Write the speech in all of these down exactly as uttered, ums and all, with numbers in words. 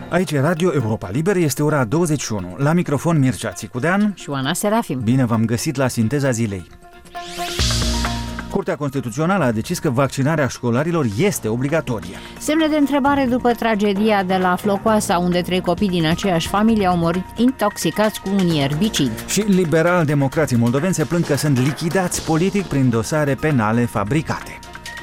Aici e Radio Europa Liber, este ora douăzeci și unu. La microfon Mircea Țicudean și Oana Serafim. Bine v-am găsit la Sinteza zilei. Curtea Constituțională a decis că vaccinarea școlarilor este obligatorie. Semne de întrebare după tragedia de la Flocoasa, unde trei copii din aceeași familie au murit intoxicați cu un ierbicid. Și liberal-democrații moldoveni se plâng că sunt lichidați politic prin dosare penale fabricate.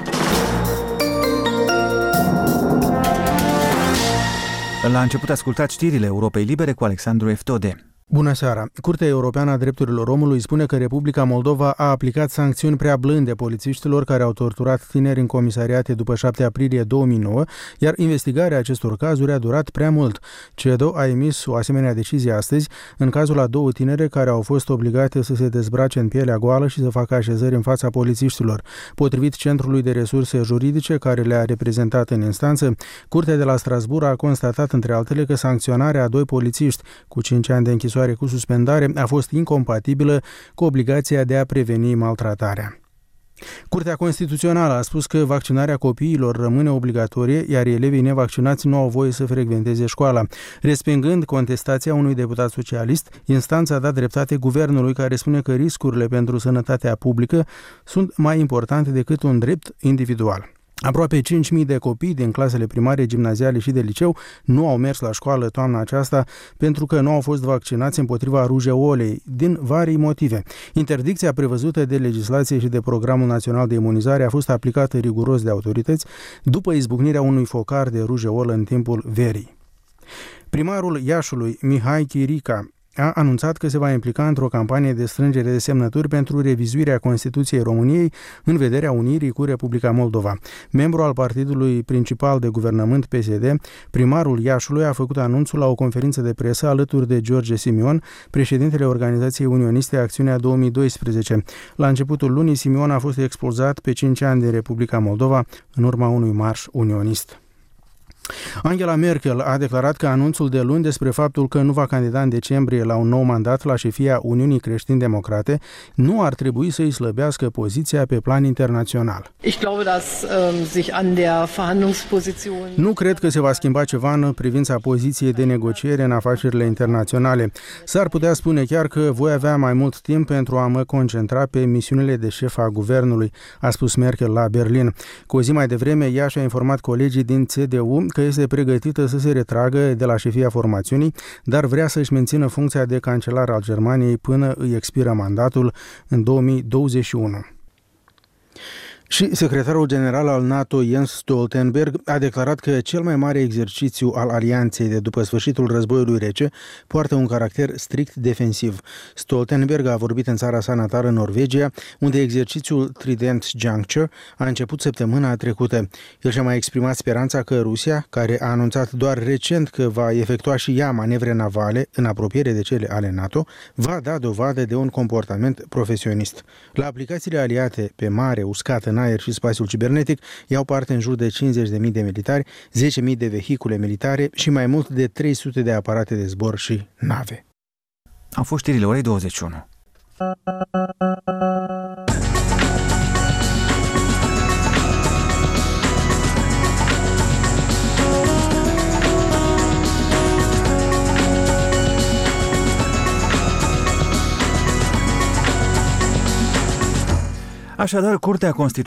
La început ascultați știrile Europei Libere cu Alexandru Eftode. Bună seara! Curtea Europeană a Drepturilor Omului spune că Republica Moldova a aplicat sancțiuni prea blânde polițiștilor care au torturat tineri în comisariate după șapte aprilie două mii nouă, iar investigarea acestor cazuri a durat prea mult. C E D O a emis o asemenea decizie astăzi în cazul a două tinere care au fost obligate să se dezbrace în pielea goală și să facă așezări în fața polițiștilor. Potrivit Centrului de Resurse Juridice care le-a reprezentat în instanță, Curtea de la Strasbourg a constatat între altele că sancționarea a doi polițiști cu cinci ani de închisoare cu suspendare a fost incompatibilă cu obligația de a preveni maltratarea. Curtea Constituțională a spus că vaccinarea copiilor rămâne obligatorie, iar elevii nevaccinați nu au voie să frecventeze școala. Respingând contestația unui deputat socialist, instanța a dat dreptate guvernului care spune că riscurile pentru sănătatea publică sunt mai importante decât un drept individual. Aproape cinci mii de copii din clasele primare, gimnaziale și de liceu nu au mers la școală toamna aceasta pentru că nu au fost vaccinați împotriva rujeolei, din vari motive. Interdicția prevăzută de legislație și de Programul Național de Imunizare a fost aplicată riguros de autorități după izbucnirea unui focar de rujeolă în timpul verii. Primarul Iașului, Mihai Chirica, a anunțat că se va implica într-o campanie de strângere de semnături pentru revizuirea Constituției României în vederea unirii cu Republica Moldova. Membru al partidului principal de guvernământ P S D, primarul Iașului a făcut anunțul la o conferință de presă alături de George Simion, președintele Organizației Unioniste Acțiunea două mii doisprezece. La începutul lunii, Simion a fost expulzat pe cinci ani de Republica Moldova în urma unui marș unionist. Angela Merkel a declarat că anunțul de luni despre faptul că nu va candida în decembrie la un nou mandat la șefia Uniunii Creștin-Democrate nu ar trebui să îi slăbească poziția pe plan internațional. Nu cred că se va schimba ceva în privința poziției de negociere în afacerile internaționale. S-ar putea spune chiar că voi avea mai mult timp pentru a mă concentra pe misiunile de șef a guvernului, a spus Merkel la Berlin. Cu o zi mai devreme, ea și-a informat colegii din C D U că este pregătită să se retragă de la șefia formațiunii, dar vrea să-și mențină funcția de cancelar al Germaniei până îi expiră mandatul în două mii douăzeci și unu. Și secretarul general al NATO, Jens Stoltenberg, a declarat că cel mai mare exercițiu al alianței de după sfârșitul războiului rece poartă un caracter strict defensiv. Stoltenberg a vorbit în țara sa natală, Norvegia, unde exercițiul Trident Juncture a început săptămâna trecută. El și-a mai exprimat speranța că Rusia, care a anunțat doar recent că va efectua și ea manevre navale în apropiere de cele ale NATO, va da dovadă de un comportament profesionist. La aplicațiile aliate pe mare, uscat, în aer și spațiul cibernetic iau parte în jur de cincizeci de mii de militari, zece mii de vehicule militare și mai mult de trei sute de aparate de zbor și nave. Au fost știrile orei douăzeci și unu. Așadar, Curtea Constituțională